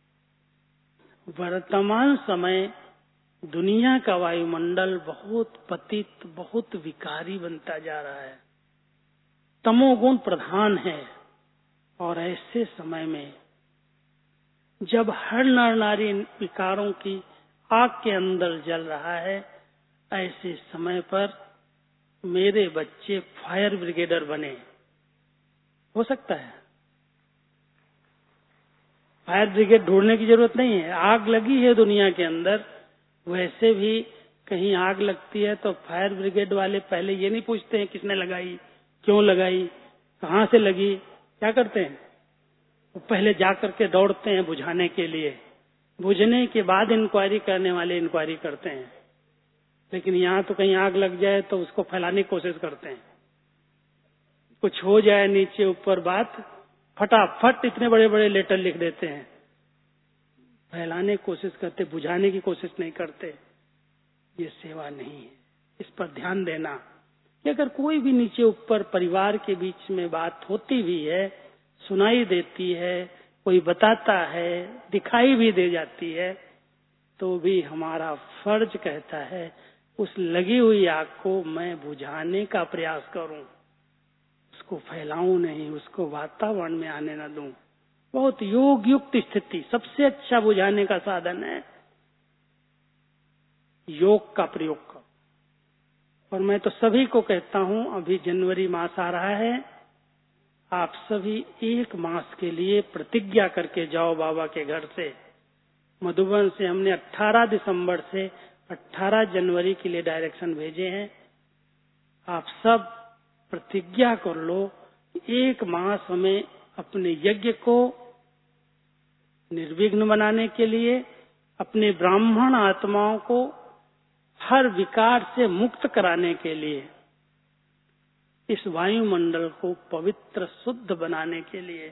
वर्तमान समय दुनिया का वायुमंडल बहुत पतित, बहुत विकारी बनता जा रहा है, तमोगुण प्रधान है। और ऐसे समय में जब हर नर नारी विकारों की आग के अंदर जल रहा है, ऐसे समय पर मेरे बच्चे फायर ब्रिगेडर बने। हो सकता है, फायर ब्रिगेड ढूंढने की जरूरत नहीं है। आग लगी है दुनिया के अंदर, वैसे भी कहीं आग लगती है तो फायर ब्रिगेड वाले पहले ये नहीं पूछते हैं किसने लगाई, क्यों लगाई, कहां से लगी। क्या करते हैं, वो पहले जा करके दौड़ते हैं बुझाने के लिए, बुझने के बाद इंक्वायरी करने वाले इंक्वायरी करते हैं। लेकिन यहाँ तो कहीं आग लग जाए तो उसको फैलाने की कोशिश करते हैं, कुछ हो जाए नीचे ऊपर बात, फटाफट इतने बड़े बड़े लेटर लिख देते हैं, फैलाने की कोशिश करते, बुझाने की कोशिश नहीं करते। ये सेवा नहीं है। इस पर ध्यान देना कि अगर कोई भी नीचे ऊपर परिवार के बीच में बात होती भी है, सुनाई देती है, कोई बताता है, दिखाई भी दे जाती है, तो भी हमारा फर्ज कहता है उस लगी हुई आग को मैं बुझाने का प्रयास करूं, उसको फैलाऊं नहीं, उसको वातावरण में आने न दूं। बहुत योग युक्त स्थिति सबसे अच्छा बुझाने का साधन है, योग का प्रयोग करो। और मैं तो सभी को कहता हूं, अभी जनवरी मास आ रहा है, आप सभी एक मास के लिए प्रतिज्ञा करके जाओ बाबा के घर से। मधुबन से हमने अठारह दिसंबर से अठारह जनवरी के लिए डायरेक्शन भेजे हैं। आप सब प्रतिज्ञा कर लो कि एक मास हमें अपने यज्ञ को निर्विघ्न बनाने के लिए, अपने ब्राह्मण आत्माओं को हर विकार से मुक्त कराने के लिए, इस वायुमंडल को पवित्र शुद्ध बनाने के लिए,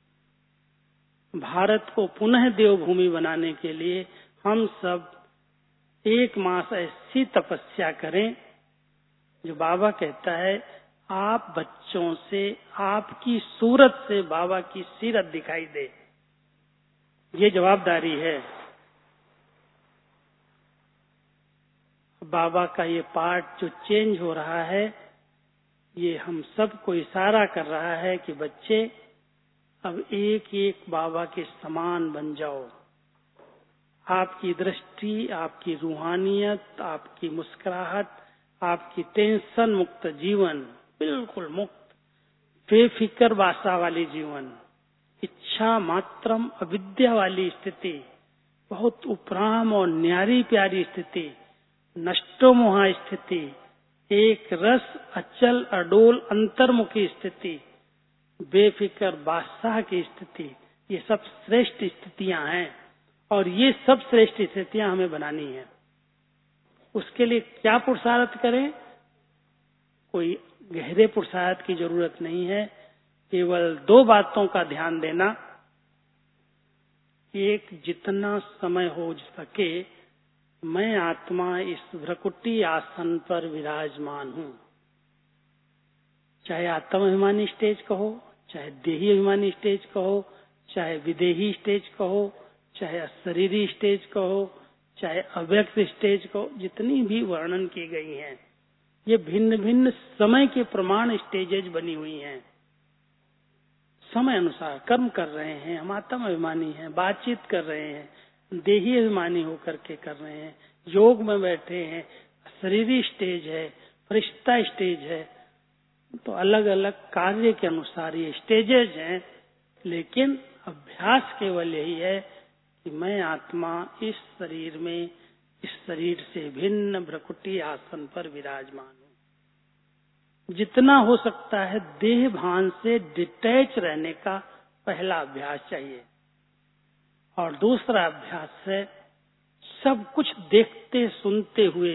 भारत को पुनः देवभूमि बनाने के लिए हम सब एक मास ऐसी तपस्या करें जो बाबा कहता है आप बच्चों से, आपकी सूरत से बाबा की सीरत दिखाई दे। ये जवाबदारी है। बाबा का ये पार्ट जो चेंज हो रहा है, ये हम सबको इशारा कर रहा है कि बच्चे अब एक एक बाबा के समान बन जाओ। आपकी दृष्टि, आपकी रूहानियत, आपकी मुस्कुराहट, आपकी टेंशन मुक्त जीवन, बिल्कुल मुक्त, बेफिक्र वासा वाली जीवन, इच्छा मात्रम अविद्या वाली स्थिति, बहुत उपराम और न्यारी प्यारी स्थिति, नष्टो मोहा स्थिति, एक रस अचल अडोल अंतर्मुखी स्थिति, बेफिक्र बादशाह की स्थिति, ये सब श्रेष्ठ स्थितियां हैं और ये सब श्रेष्ठ स्थितियां हमें बनानी है। उसके लिए क्या पुरुषार्थ करें? कोई गहरे पुरुषार्थ की जरूरत नहीं है, केवल दो बातों का ध्यान देना। एक, जितना समय हो सके मैं आत्मा इस भ्रकुटी आसन पर विराजमान हूं। चाहे आत्माभिमानी स्टेज कहो, चाहे देही अभिमानी स्टेज कहो, चाहे विदेही स्टेज कहो, चाहे अशरीरी स्टेज कहो, चाहे अव्यक्त स्टेज कहो, जितनी भी वर्णन की गई हैं, ये भिन्न भिन्न समय के प्रमाण स्टेजेज बनी हुई हैं। समय अनुसार कर्म कर रहे हैं, हम आत्म अभिमानी हैं, बातचीत कर रहे हैं, देही अभिमानी होकर के कर रहे हैं, योग में बैठे हैं, शरीरी स्टेज है, फरिश्ता स्टेज है, तो अलग अलग कार्य के अनुसार ये स्टेजेज हैं। लेकिन अभ्यास केवल यही है कि मैं आत्मा इस शरीर में, इस शरीर से भिन्न भ्रकुटी आसन पर विराजमान हूं। जितना हो सकता है देह भान से डिटैच रहने का पहला अभ्यास चाहिए, और दूसरा अभ्यास है सब कुछ देखते सुनते हुए,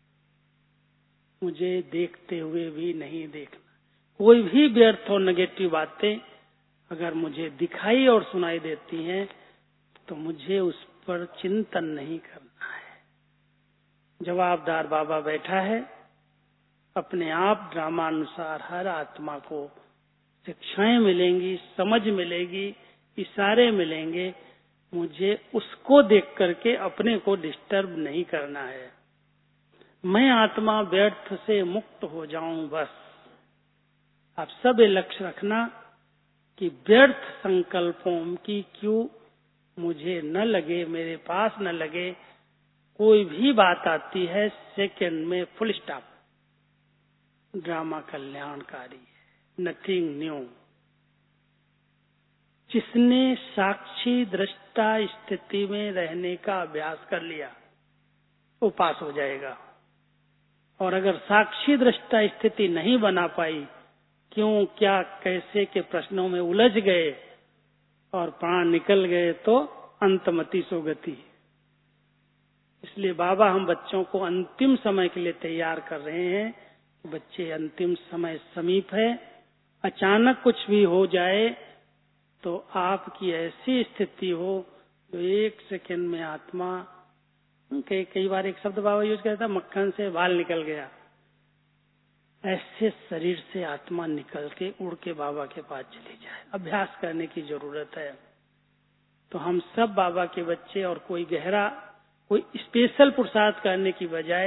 मुझे देखते हुए भी नहीं देखना। कोई भी व्यर्थ और नेगेटिव बातें अगर मुझे दिखाई और सुनाई देती हैं तो मुझे उस पर चिंतन नहीं करना है। जवाबदार बाबा बैठा है, अपने आप ड्रामानुसार हर आत्मा को शिक्षाएं मिलेंगी, समझ मिलेगी, इशारे मिलेंगे, मुझे उसको देख करके अपने को डिस्टर्ब नहीं करना है। मैं आत्मा व्यर्थ से मुक्त हो जाऊं बस। आप सब ये लक्ष्य रखना कि व्यर्थ संकल्पों की क्यों मुझे न लगे, मेरे पास न लगे। कोई भी बात आती है सेकंड में फुल स्टॉप। ड्रामा कल्याणकारी है, नथिंग न्यू। जिसने साक्षी दृष्टा स्थिति में रहने का अभ्यास कर लिया वो पास हो जाएगा। और अगर साक्षी दृष्टा स्थिति नहीं बना पाई, क्यों क्या कैसे के प्रश्नों में उलझ गए और प्राण निकल गए, तो अंतमति सोगति। इसलिए बाबा हम बच्चों को अंतिम समय के लिए तैयार कर रहे हैं। बच्चे, अंतिम समय समीप है, अचानक कुछ भी हो जाए तो आपकी ऐसी स्थिति हो जो एक सेकंड में आत्मा, कई कई बार एक शब्द बाबा यूज करता, मक्खन से बाल निकल गया, ऐसे शरीर से आत्मा निकल के उड़ के बाबा के पास चली जाए। अभ्यास करने की जरूरत है। तो हम सब बाबा के बच्चे, और कोई गहरा कोई स्पेशल पुरुषार्थ करने की बजाय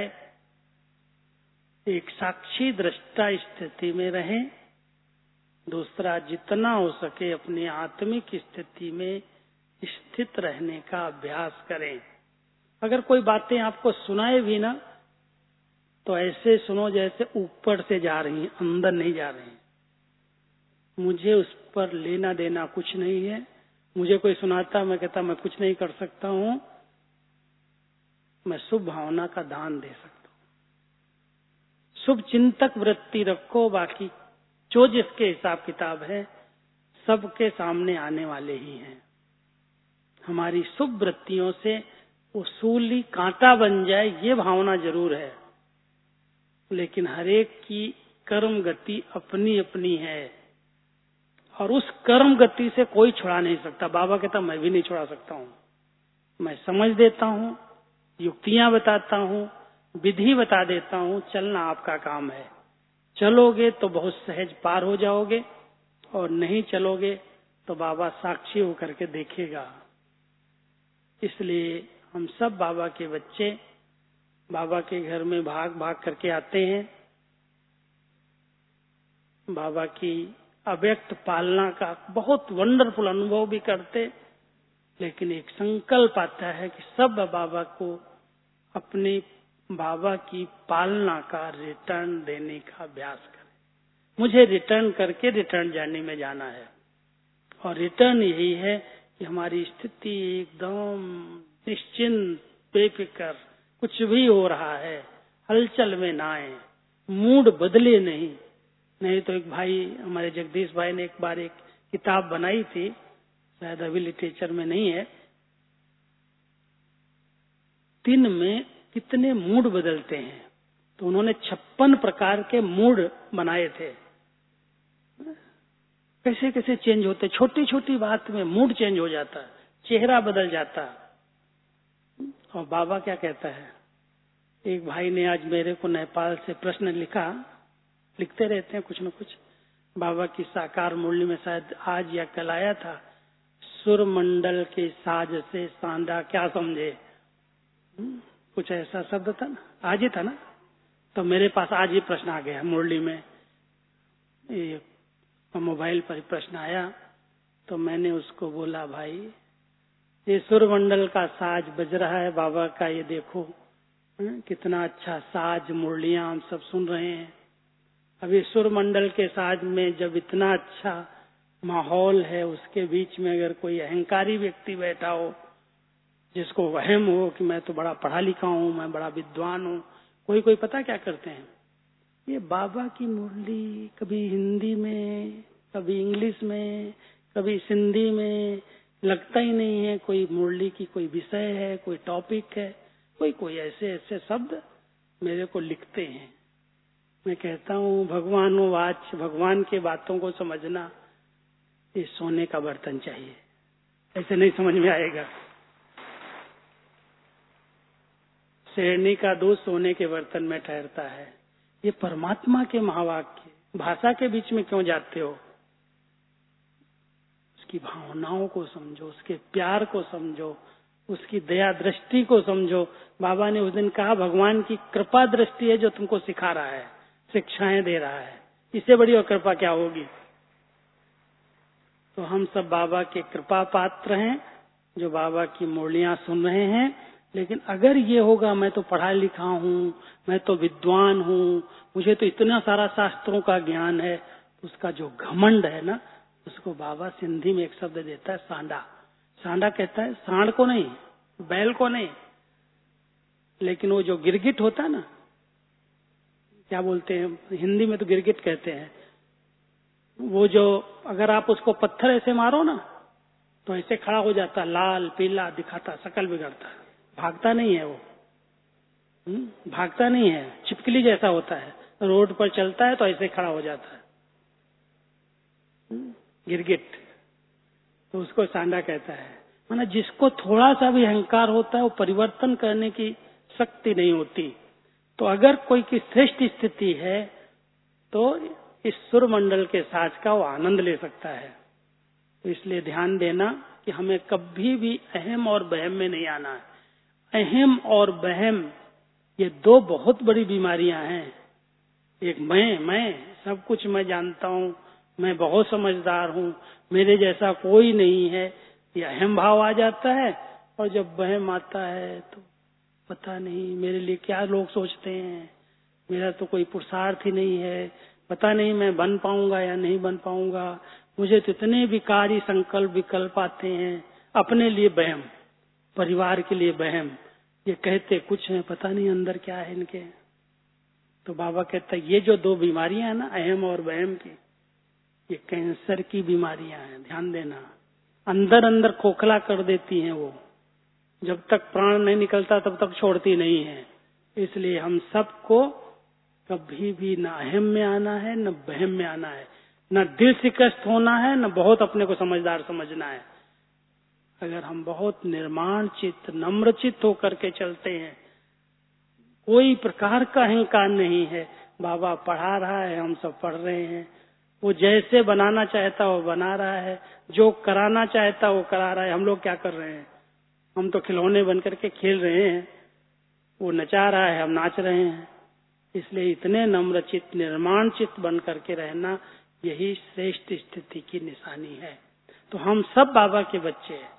एक साक्षी दृष्टा स्थिति में रहें। दूसरा, जितना हो सके अपनी आत्मिक स्थिति में स्थित रहने का अभ्यास करें। अगर कोई बातें आपको सुनाए भी ना, तो ऐसे सुनो जैसे ऊपर से जा रही हैं, अंदर नहीं जा रही हैं। मुझे उस पर लेना देना कुछ नहीं है। मुझे कोई सुनाता, मैं कहता मैं कुछ नहीं कर सकता हूं, मैं शुभ भावना का दान दे सकता हूं। शुभ चिंतक वृत्ति रखो, बाकी जो जिसके हिसाब किताब है सबके सामने आने वाले ही हैं। हमारी शुभ वृत्तियों से उसूली कांटा बन जाए ये भावना जरूर है, लेकिन हरेक की कर्म गति अपनी अपनी है और उस कर्म गति से कोई छुड़ा नहीं सकता। बाबा कहता मैं भी नहीं छुड़ा सकता हूं। मैं समझ देता हूं, युक्तियां बताता हूं, विधि बता देता हूं, चलना आपका काम है। चलोगे तो बहुत सहज पार हो जाओगे, और नहीं चलोगे तो बाबा साक्षी होकर के देखेगा। इसलिए हम सब बाबा के बच्चे बाबा के घर में भाग भाग करके आते हैं। बाबा की अव्यक्त पालना का बहुत वंडरफुल अनुभव भी करते, लेकिन एक संकल्प आता है कि सब बाबा को अपने बाबा की पालना का रिटर्न देने का अभ्यास करें। मुझे रिटर्न करके रिटर्न जर्नी में जाना है, और रिटर्न यही है कि हमारी स्थिति एकदम निश्चिंत, बेफिक्र, कुछ भी हो रहा है हलचल में ना आए, मूड बदले नहीं। नहीं तो एक भाई हमारे जगदीश भाई ने एक बार एक किताब बनाई थी, शायद अभी लिटरेचर में नहीं है, दिन में कितने मूड बदलते हैं। तो उन्होंने छप्पन प्रकार के मूड बनाए थे, कैसे कैसे चेंज होते, छोटी छोटी बात में मूड चेंज हो जाता, चेहरा बदल जाता। और बाबा क्या कहता है, एक भाई ने आज मेरे को नेपाल से प्रश्न लिखा, लिखते रहते हैं कुछ न कुछ, बाबा की साकार मुरली में शायद आज या कल आया था, सुर मंडल के साज से सांडा क्या समझे, कुछ ऐसा शब्द था ना, आज ही था ना। तो मेरे पास आज ही प्रश्न आ गया मुरली में, ये मोबाइल पर प्रश्न आया। तो मैंने उसको बोला, भाई ये सुर मंडल का साज बज रहा है बाबा का, ये देखो कितना अच्छा साज, मुरलियां हम सब सुन रहे हैं। अभी सुर मंडल के साज में जब इतना अच्छा माहौल है, उसके बीच में अगर कोई अहंकारी व्यक्ति बैठा हो, जिसको वहम हो कि मैं तो बड़ा पढ़ा लिखा हूँ, मैं बड़ा विद्वान हूँ, कोई कोई पता क्या करते हैं, ये बाबा की मुरली कभी हिंदी में, कभी इंग्लिश में, कभी सिंधी में, लगता ही नहीं है कोई मुरली की कोई विषय है, कोई टॉपिक है, कोई कोई ऐसे ऐसे शब्द मेरे को लिखते हैं। मैं कहता हूँ भगवान वाच, भगवान के बातों को समझना ये सोने का बर्तन चाहिए, ऐसे नहीं समझ में आएगा। शेरनी का दूध सोने के बर्तन में ठहरता है। ये परमात्मा के महावाक्य, भाषा के बीच में क्यों जाते हो? उसकी भावनाओं को समझो, उसके प्यार को समझो, उसकी दया दृष्टि को समझो। बाबा ने उस दिन कहा, भगवान की कृपा दृष्टि है जो तुमको सिखा रहा है, शिक्षाएं दे रहा है, इससे बड़ी और कृपा क्या होगी। तो हम सब बाबा के कृपा पात्र हैं जो बाबा की मुरलियां सुन रहे हैं। लेकिन अगर ये होगा, मैं तो पढ़ा लिखा हूँ, मैं तो विद्वान हूँ, मुझे तो इतना सारा शास्त्रों का ज्ञान है, उसका जो घमंड है ना, उसको बाबा सिंधी में एक शब्द देता है, सांडा। सांडा कहता है सांड को नहीं, बैल को नहीं, लेकिन वो जो गिरगिट होता है ना, क्या बोलते हैं हिंदी में तो गिरगिट कहते हैं, वो जो अगर आप उसको पत्थर ऐसे मारो ना तो ऐसे खड़ा हो जाता, लाल पीला दिखाता, शकल बिगड़ता, भागता नहीं है वो, हुँ? भागता नहीं है, छिपकली जैसा होता है, रोड पर चलता है तो ऐसे खड़ा हो जाता है, हुँ? गिरगिट। तो उसको सांडा कहता है। माना जिसको थोड़ा सा भी अहंकार होता है वो परिवर्तन करने की शक्ति नहीं होती। तो अगर कोई की श्रेष्ठ स्थिति है तो इस सुर मंडल के साज का वो आनंद ले सकता है। तो इसलिए ध्यान देना कि हमें कभी भी अहम और बहम में नहीं आना है। अहम और बहम ये दो बहुत बड़ी बीमारियां हैं। एक मैं मैं सब कुछ मैं जानता हूँ, मैं बहुत समझदार हूँ, मेरे जैसा कोई नहीं है, ये अहम भाव आ जाता है। और जब बहम आता है तो पता नहीं मेरे लिए क्या लोग सोचते हैं, मेरा तो कोई पुरुषार्थ ही नहीं है, पता नहीं मैं बन पाऊंगा या नहीं बन पाऊंगा, मुझे तो इतने विकारी संकल्प विकल्प आते हैं। अपने लिए बहम, परिवार के लिए बहम, ये कहते कुछ है, पता नहीं अंदर क्या है इनके। तो बाबा कहता है ये जो दो बीमारियां हैं ना, अहम और बहम की, ये कैंसर की बीमारियां हैं। ध्यान देना, अंदर अंदर खोखला कर देती हैं वो, जब तक प्राण नहीं निकलता तब तक छोड़ती नहीं है। इसलिए हम सबको कभी भी न अहम में आना है, न बहम में आना है, न दिल शिकस्त होना है, न बहुत अपने को समझदार समझना है। अगर हम बहुत निर्माण चित्त, नम्र चित्त होकर के चलते हैं, कोई प्रकार का अहंकार नहीं है, बाबा पढ़ा रहा है, हम सब पढ़ रहे हैं, वो जैसे बनाना चाहता वो बना रहा है, जो कराना चाहता वो करा रहा है। हम लोग क्या कर रहे हैं? हम तो खिलौने बन करके खेल रहे हैं, वो नचा रहा है, हम नाच रहे हैं। इसलिए इतने नम्र चित्त, निर्माण चित्त बन करके रहना, यही श्रेष्ठ स्थिति की निशानी है। तो हम सब बाबा के बच्चे हैं,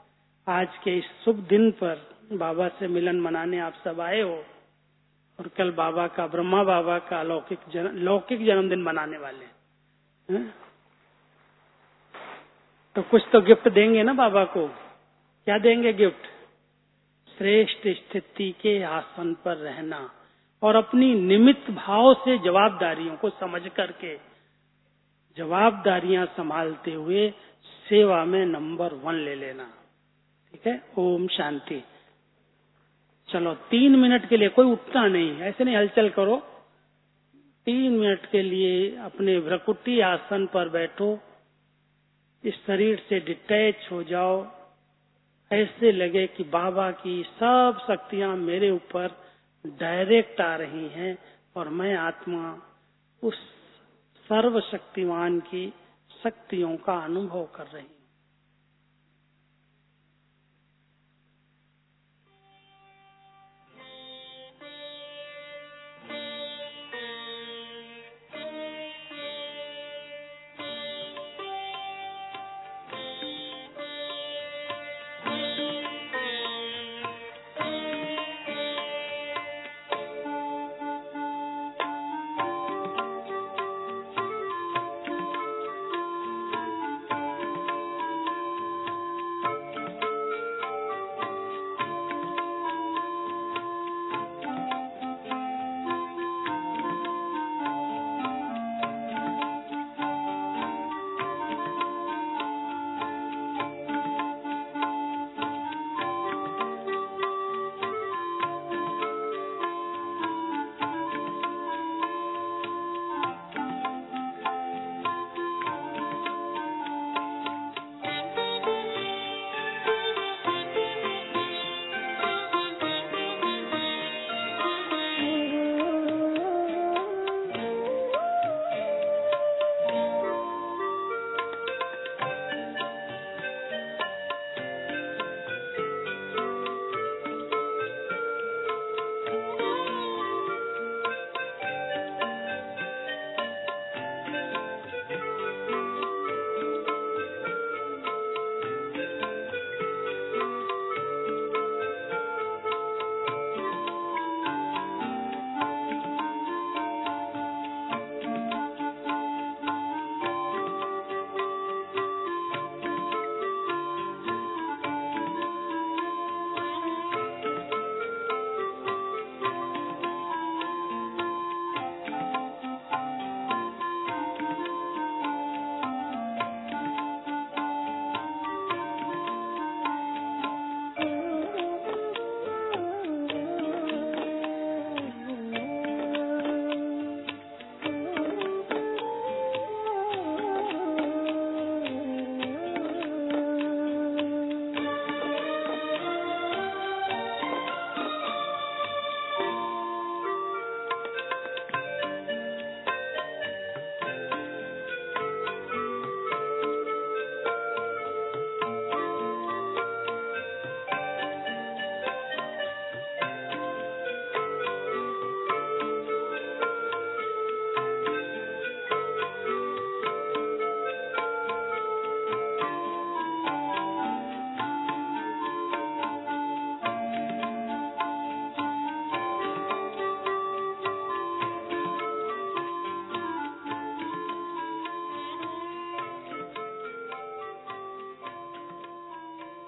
आज के इस शुभ दिन पर बाबा से मिलन मनाने आप सब आए हो और कल बाबा का, ब्रह्मा बाबा का लौकिक जन्म लौकिक जन्मदिन मनाने वाले हैं। तो कुछ तो गिफ्ट देंगे ना बाबा को। क्या देंगे गिफ्ट? श्रेष्ठ स्थिति के आसन पर रहना और अपनी निमित्त भाव से जवाबदारियों को समझ करके जवाबदारियां संभालते हुए सेवा में नंबर वन ले लेना। ठीक है। ओम शांति। चलो तीन मिनट के लिए कोई उठना नहीं, ऐसे नहीं हलचल करो। तीन मिनट के लिए अपने भ्रकुटी आसन पर बैठो, इस शरीर से डिटैच हो जाओ, ऐसे लगे कि बाबा की सब शक्तियां मेरे ऊपर डायरेक्ट आ रही हैं और मैं आत्मा उस सर्वशक्तिमान की शक्तियों का अनुभव कर रही हूं।